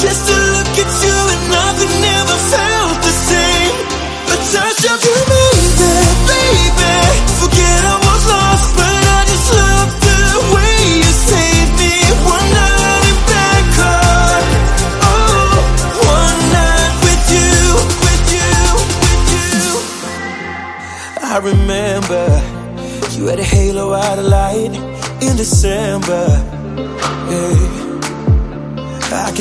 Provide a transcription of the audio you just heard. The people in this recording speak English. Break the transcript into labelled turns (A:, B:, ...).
A: Just to look at you and nothing ever felt the same. A touch of you, baby. Forget I was lost, but I just love the way you saved me. One night in Bangkok, oh, one night with you, with you, with you. I remember you had a halo out of light in December. Yeah. I can